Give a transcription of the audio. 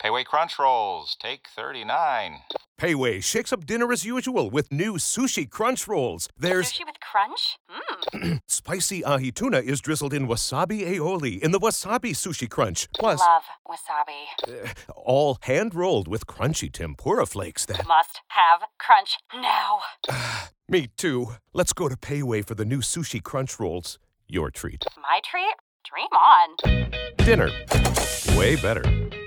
Pei Wei Crunch Rolls, take 39. Pei Wei shakes up dinner as usual with new Sushi Crunch Rolls. There's Sushi with crunch? spicy ahi tuna is drizzled in wasabi aioli in the Wasabi Sushi Crunch. Plus, Love wasabi. all hand-rolled with crunchy tempura flakes that... Must have crunch now. Me too. Let's go to Pei Wei for the new Sushi Crunch Rolls. Your treat. My treat? Dream on. Dinner. Way better.